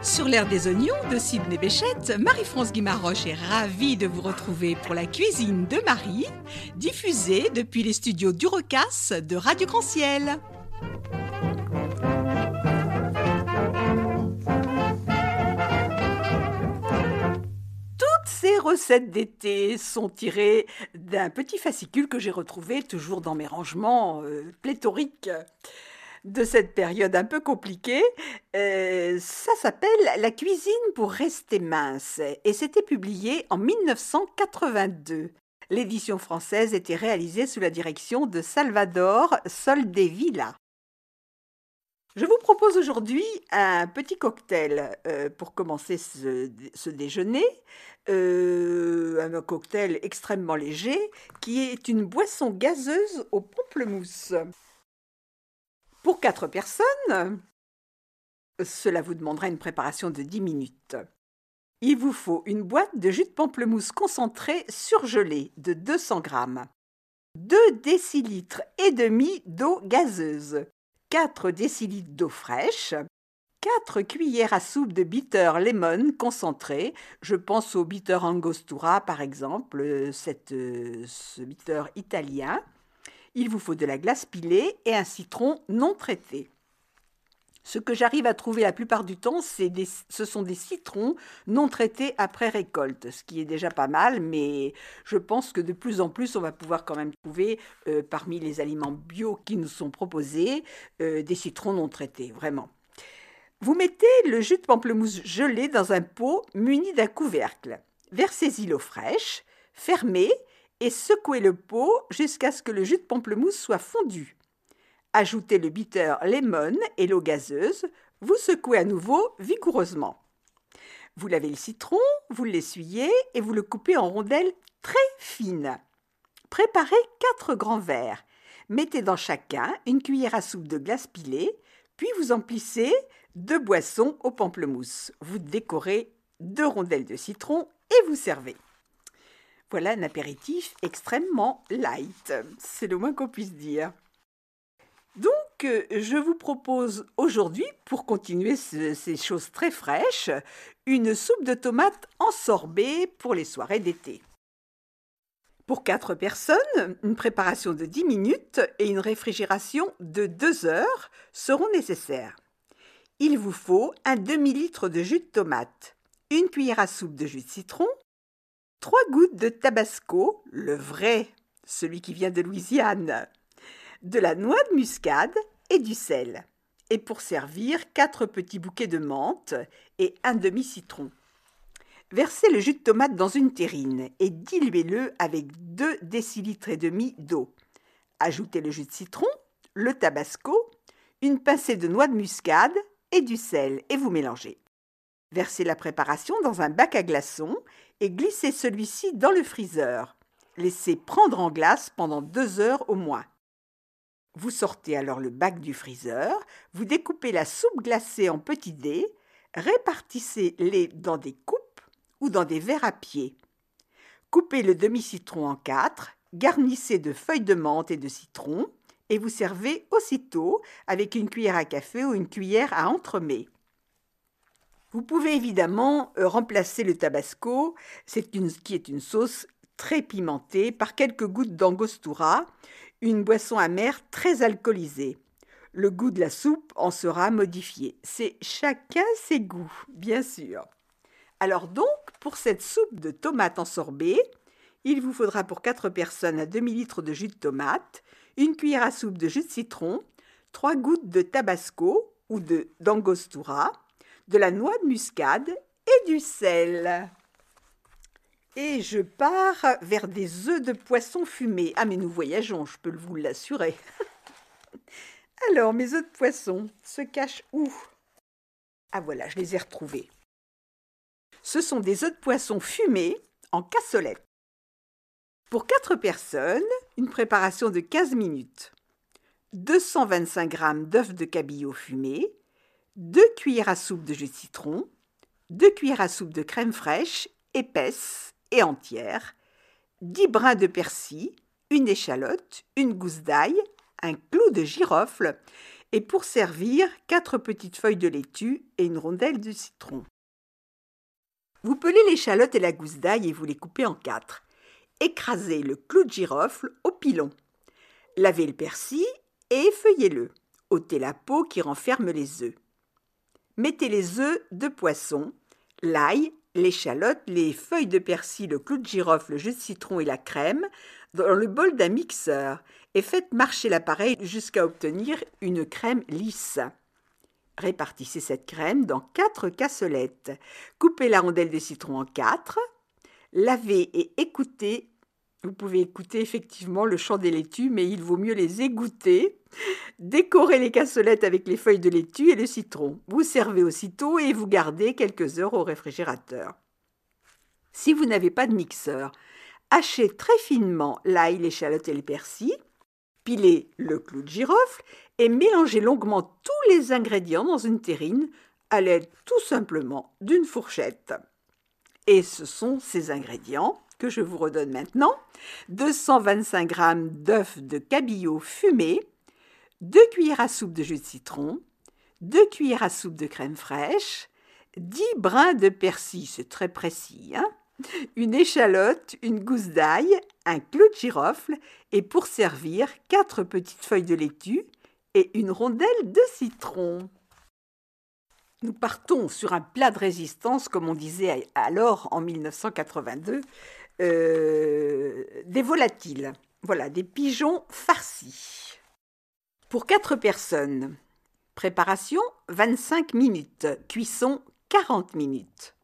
Sur l'air des oignons de Sydney Béchette, Marie-France Guimaroche est ravie de vous retrouver pour la cuisine de Marie, diffusée depuis les studios d'Urocas de Radio Grand Ciel. Toutes ces recettes d'été sont tirées d'un petit fascicule que j'ai retrouvé toujours dans mes rangements pléthoriques de cette période un peu compliquée. Ça s'appelle La cuisine pour rester mince et c'était publié en 1982. L'édition française était réalisée sous la direction de Salvador Soldevilla. Je vous propose aujourd'hui un petit cocktail pour commencer ce déjeuner. Un cocktail extrêmement léger qui est une boisson gazeuse au pamplemousse. Pour 4 personnes, cela vous demandera une préparation de 10 minutes. Il vous faut une boîte de jus de pamplemousse concentré surgelé de 200 g, 2 décilitres et demi d'eau gazeuse, 4 décilitres d'eau fraîche, 4 cuillères à soupe de bitter lemon concentré. Je pense au bitter Angostura par exemple, ce bitter italien. Il vous faut de la glace pilée et un citron non traité. Ce que j'arrive à trouver la plupart du temps, ce sont des citrons non traités après récolte, ce qui est déjà pas mal, mais je pense que de plus en plus, on va pouvoir quand même trouver, parmi les aliments bio qui nous sont proposés, des citrons non traités, vraiment. Vous mettez le jus de pamplemousse gelé dans un pot muni d'un couvercle. Versez-y l'eau fraîche, fermez et secouez le pot jusqu'à ce que le jus de pamplemousse soit fondu. Ajoutez le bitter lemon et l'eau gazeuse. Vous secouez à nouveau vigoureusement. Vous lavez le citron, vous l'essuyez et vous le coupez en rondelles très fines. Préparez 4 grands verres. Mettez dans chacun une cuillère à soupe de glace pilée, puis vous emplissez 2 boissons au pamplemousse. Vous décorez 2 rondelles de citron et vous servez. Voilà un apéritif extrêmement light, c'est le moins qu'on puisse dire. Donc, je vous propose aujourd'hui, pour continuer ces choses très fraîches, une soupe de tomates en sorbet pour les soirées d'été. Pour 4 personnes, une préparation de 10 minutes et une réfrigération de 2 heures seront nécessaires. Il vous faut un demi-litre de jus de tomate, une cuillère à soupe de jus de citron, 3 gouttes de tabasco, le vrai, celui qui vient de Louisiane, de la noix de muscade et du sel. Et pour servir, 4 petits bouquets de menthe et un demi-citron. Versez le jus de tomate dans une terrine et diluez-le avec 2 décilitres et demi d'eau. Ajoutez le jus de citron, le tabasco, une pincée de noix de muscade et du sel et vous mélangez. Versez la préparation dans un bac à glaçons et glissez celui-ci dans le freezer. Laissez prendre en glace pendant 2 heures au moins. Vous sortez alors le bac du freezer, vous découpez la soupe glacée en petits dés, répartissez-les dans des coupes ou dans des verres à pied. Coupez le demi-citron en 4, garnissez de feuilles de menthe et de citron et vous servez aussitôt avec une cuillère à café ou une cuillère à entremets. Vous pouvez évidemment remplacer le tabasco, qui est une sauce très pimentée, par quelques gouttes d'angostura, une boisson amère très alcoolisée. Le goût de la soupe en sera modifié. C'est chacun ses goûts, bien sûr. Alors donc, pour cette soupe de tomates en sorbet, il vous faudra pour 4 personnes un demi-litre de jus de tomate, une cuillère à soupe de jus de citron, 3 gouttes de tabasco ou d'angostura, de la noix de muscade et du sel. Et je pars vers des œufs de poisson fumés. Ah mais nous voyageons, je peux vous l'assurer. Alors, mes œufs de poisson se cachent où? Ah voilà, je les ai retrouvés. Ce sont des œufs de poisson fumés en cassolette. Pour 4 personnes, une préparation de 15 minutes. 225 g d'œufs de cabillaud fumés, 2 cuillères à soupe de jus de citron, 2 cuillères à soupe de crème fraîche, épaisse et entière, 10 brins de persil, une échalote, une gousse d'ail, un clou de girofle Et pour servir, 4 petites feuilles de laitue et une rondelle de citron. Vous pelez l'échalote et la gousse d'ail et vous les coupez en 4. Écrasez le clou de girofle au pilon. Lavez le persil et effeuillez-le. Ôtez la peau qui renferme les œufs. Mettez les œufs de poisson, l'ail, l'échalote, les feuilles de persil, le clou de girofle, le jus de citron et la crème dans le bol d'un mixeur et faites marcher l'appareil jusqu'à obtenir une crème lisse. Répartissez cette crème dans 4 cassolettes. Coupez la rondelle de citron en 4. Lavez et écoutez. Vous pouvez écouter effectivement le chant des laitues, mais il vaut mieux les égoutter. Décorez les cassolettes avec les feuilles de laitue et le citron. Vous servez aussitôt et vous gardez quelques heures au réfrigérateur. Si vous n'avez pas de mixeur, hachez très finement l'ail, l'échalote et le persil, pilez le clou de girofle et mélangez longuement tous les ingrédients dans une terrine à l'aide tout simplement d'une fourchette. Et ce sont ces ingrédients que je vous redonne maintenant: 225 g d'œufs de cabillaud fumés, 2 cuillères à soupe de jus de citron, 2 cuillères à soupe de crème fraîche, 10 brins de persil, c'est très précis, une échalote, une gousse d'ail, un clou de girofle et pour servir 4 petites feuilles de laitue et une rondelle de citron. Nous partons sur un plat de résistance, comme on disait alors en 1982, des volatiles. Voilà, des pigeons farcis. Pour 4 personnes, préparation 25 minutes, cuisson 40 minutes.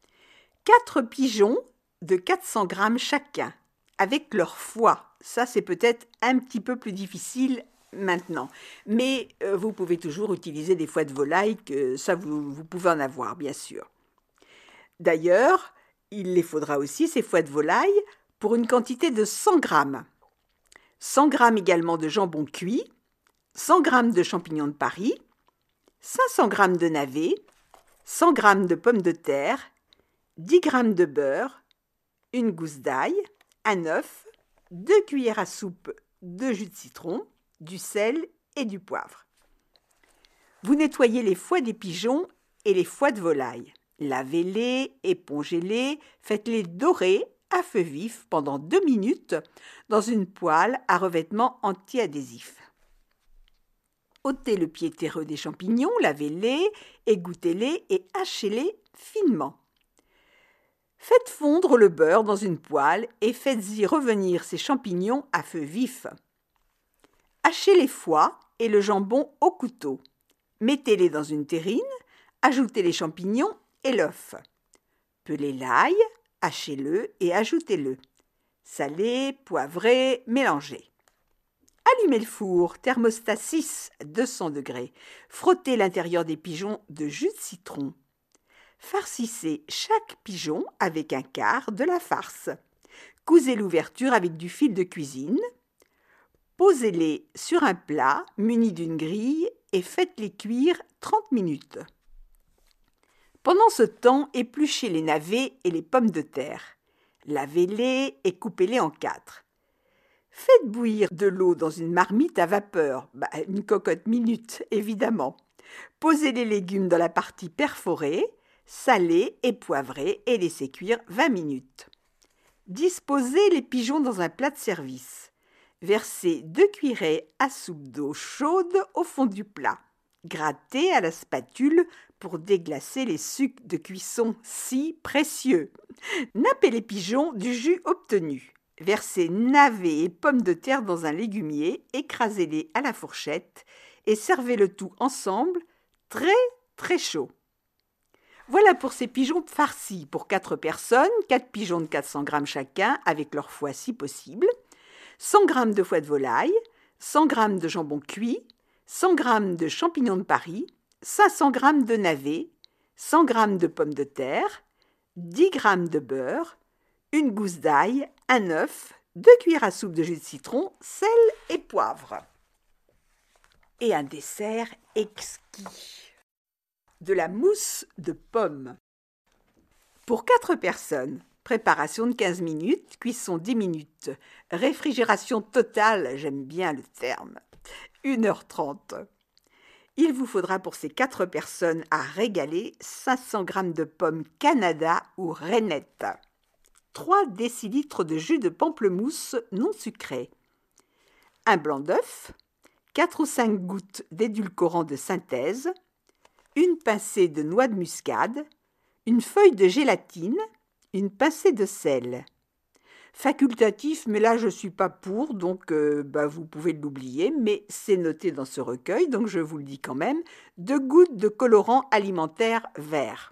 4 pigeons de 400 g chacun, avec leur foie. Ça, c'est peut-être un petit peu plus difficile maintenant. Mais vous pouvez toujours utiliser des foies de volaille, que ça vous pouvez en avoir, bien sûr. D'ailleurs, il les faudra aussi, ces foies de volaille, pour une quantité de 100 g. 100 g également de jambon cuit, 100 g de champignons de Paris, 500 g de navets, 100 g de pommes de terre, 10 g de beurre, une gousse d'ail, un œuf, 2 cuillères à soupe de jus de citron, du sel et du poivre. Vous nettoyez les foies des pigeons et les foies de volaille. Lavez-les, épongez-les, faites-les dorer à feu vif pendant 2 minutes dans une poêle à revêtement anti-adhésif. Ôtez le pied terreux des champignons, lavez-les, égouttez-les et hachez-les finement. Faites fondre le beurre dans une poêle et faites-y revenir ces champignons à feu vif. Hachez les foies et le jambon au couteau. Mettez-les dans une terrine, ajoutez les champignons et l'œuf. Pelez l'ail, hachez-le et ajoutez-le. Salez, poivrez, mélangez. Allumez le four, thermostat 6, 200 degrés. Frottez l'intérieur des pigeons de jus de citron. Farcissez chaque pigeon avec un quart de la farce. Cousez l'ouverture avec du fil de cuisine. Posez-les sur un plat muni d'une grille et faites-les cuire 30 minutes. Pendant ce temps, épluchez les navets et les pommes de terre. Lavez-les et coupez-les en 4. Faites bouillir de l'eau dans une marmite à vapeur, une cocotte minute évidemment. Posez les légumes dans la partie perforée, salez et poivrez et laissez cuire 20 minutes. Disposez les pigeons dans un plat de service. Versez 2 cuillerées à soupe d'eau chaude au fond du plat. Grattez à la spatule pour déglacer les sucs de cuisson si précieux. Nappez les pigeons du jus obtenu. Versez navets et pommes de terre dans un légumier, écrasez-les à la fourchette et servez le tout ensemble très très chaud. Voilà pour ces pigeons farcis pour 4 personnes, 4 pigeons de 400 g chacun avec leur foie si possible, 100 g de foie de volaille, 100 g de jambon cuit, 100 g de champignons de Paris, 500 g de navets, 100 g de pommes de terre, 10 g de beurre, une gousse d'ail, un œuf, 2 cuillères à soupe de jus de citron, sel et poivre. Et un dessert exquis. De la mousse de pomme. Pour 4 personnes, préparation de 15 minutes, cuisson 10 minutes, réfrigération totale, j'aime bien le terme, 1h30. Il vous faudra pour ces 4 personnes à régaler 500 g de pommes Canada ou rainettes, 3 décilitres de jus de pamplemousse non sucré, un blanc d'œuf, 4 ou 5 gouttes d'édulcorant de synthèse, une pincée de noix de muscade, une feuille de gélatine, une pincée de sel. Facultatif, mais là je ne suis pas pour, donc vous pouvez l'oublier, mais c'est noté dans ce recueil, donc je vous le dis quand même, 2 gouttes de colorant alimentaire vert.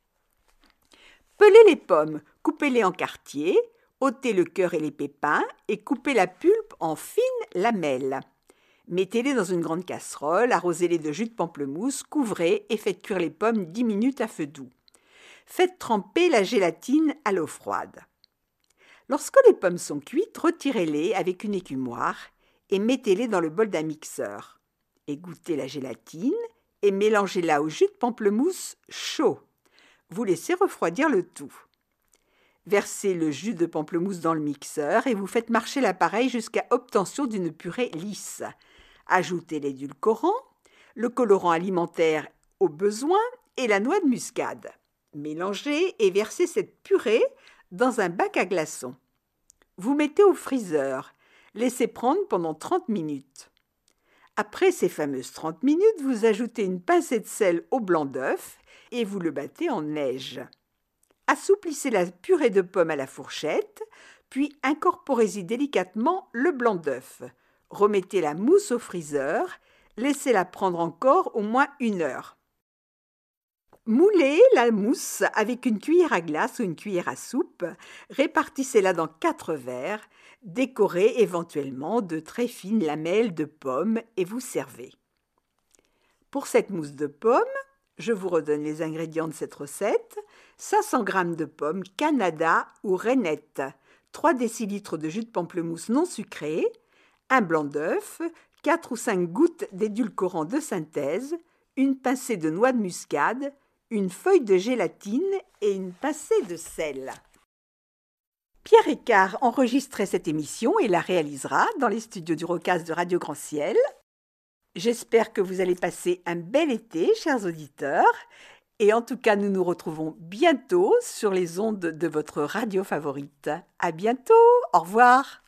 Pelez les pommes, coupez-les en quartiers, ôtez le cœur et les pépins et coupez la pulpe en fines lamelles. Mettez-les dans une grande casserole, arrosez-les de jus de pamplemousse, couvrez et faites cuire les pommes 10 minutes à feu doux. Faites tremper la gélatine à l'eau froide. Lorsque les pommes sont cuites, retirez-les avec une écumoire et mettez-les dans le bol d'un mixeur. Égouttez la gélatine et mélangez-la au jus de pamplemousse chaud. Vous laissez refroidir le tout. Versez le jus de pamplemousse dans le mixeur et vous faites marcher l'appareil jusqu'à obtention d'une purée lisse. Ajoutez l'édulcorant, le colorant alimentaire au besoin et la noix de muscade. Mélangez et versez cette purée dans un bac à glaçons. Vous mettez au freezer. Laissez prendre pendant 30 minutes. Après ces fameuses 30 minutes, vous ajoutez une pincée de sel au blanc d'œuf et vous le battez en neige. Assouplissez la purée de pommes à la fourchette, puis incorporez-y délicatement le blanc d'œuf. Remettez la mousse au freezer, laissez-la prendre encore au moins 1 heure. Moulez la mousse avec une cuillère à glace ou une cuillère à soupe, répartissez-la dans 4 verres, décorez éventuellement de très fines lamelles de pommes et vous servez. Pour cette mousse de pommes, je vous redonne les ingrédients de cette recette. 500 g de pommes Canada ou rainettes, 3 décilitres de jus de pamplemousse non sucré, un blanc d'œuf, 4 ou 5 gouttes d'édulcorant de synthèse, une pincée de noix de muscade, une feuille de gélatine et une pincée de sel. Pierre Écart enregistrait cette émission et la réalisera dans les studios du Rocast de Radio Grand Ciel. J'espère que vous allez passer un bel été, chers auditeurs. Et en tout cas, nous nous retrouvons bientôt sur les ondes de votre radio favorite. À bientôt, au revoir.